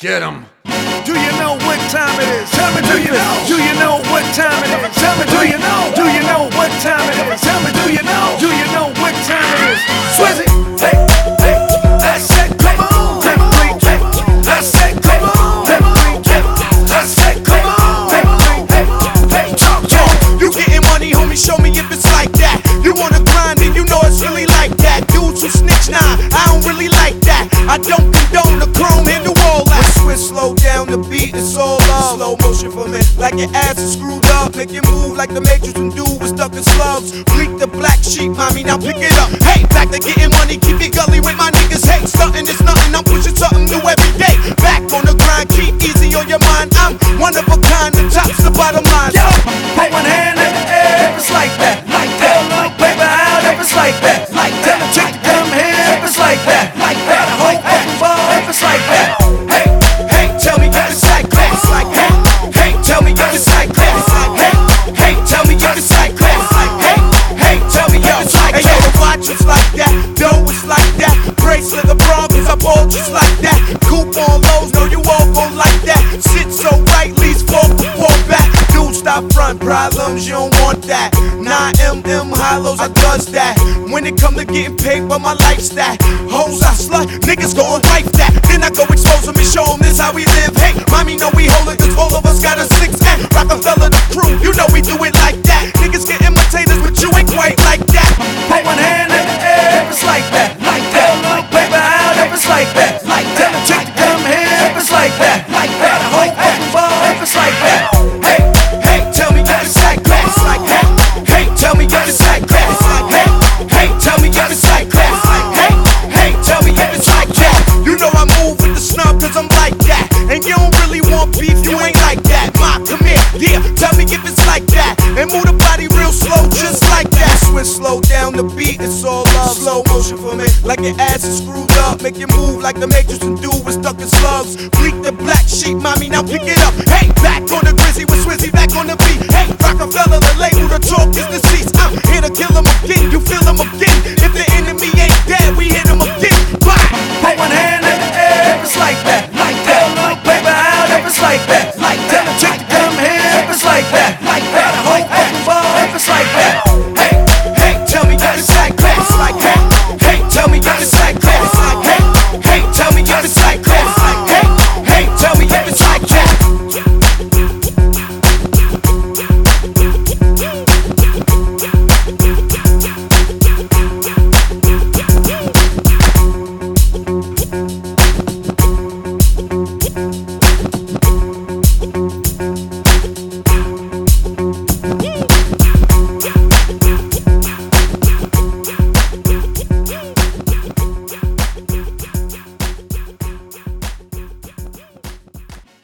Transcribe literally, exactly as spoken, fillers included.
Get him. Do you know what time it is? Tell me, do you know? Do you know what time it is? Tell me, do you know? Do you know what time it is? Tell me, do you know? Do you know what time it is? Swizzy, hey, hey, I said come on, let me get. I said come on, let me get. I said come on, let me get. Hey, talk, talk. You getting money, homie? Show me if it's like that. You wanna grind and you know it's really like that. Dudes who snitch, nah, I don't really like that. I don't condone the chrome and the wall. Slow down the beat, it's all love. Slow motion for me, like your ass is screwed up. Make you move like the Matrix and do with stuck in slugs. Bleak the black sheep, mommy, now pick it up. Hey, back to getting money, keep it gully with my niggas. Hey, stuntin' is nothing, I'm pushing something new every day. Back on the grind, keep easy on your mind. I'm one of a kind, the top's the bottom line. Yo, put one hand in the air if it's like that, like that. Little paper out if it's like that, like that. Chick to come here if it's like that, like that. A whole open ball if it's like that. Tell me if it's like that. It's like hey, hey, tell me if it's like that. It's like hey, hey, tell me if it's like that. It's like hey, hey, tell me if it's like that. Hey, yo, the watch is like that, dough is like that. Bracelet the Broncos, I ball just like that. Coupe on lows, know you all gon' like that. Sit so right, leaves fall before back. Dude, stop front problems, you don't want that. nine M M hollows, I does that. When it come to getting paid for my lifestyle, hoes I slut, niggas gon' wipe that. Then I go expose them and show them this how we live. Hey, mommy know we hold it, cause all of us got a six pack. Rockefeller the crew, you know we do it like that. Niggas get imitators, but you ain't quite like that. Put one hand in the air if it's like that, like that. Little paper out if it's like that, like that. Chick to come here if it's like that, like that. A whole open ball if it's like that. Hey, hey, tell me if it's like that. It's like hey, hey, tell me if it's like that. It's like hey, hey, tell me if it's like that. It's like hey, hey, tell me if it's like that. You know I move with the snub cause I'm like that. And you don't really want beef, you ain't like that. Ma, come here, yeah, tell me if it's like that. And move the body real slow, just like that. Switch slow down the beat, it's all love. Slow motion for me, like your ass is screwed up. Make you move like the Matrix and do with stuck in slugs. Bleak the black sheep, mommy, now pick it up. Hey, back on the Grizzly with Swizzy, back on the beat. Hey, Rockefeller, the label, the talk is deceased. I'm here to kill him again, you feel him again.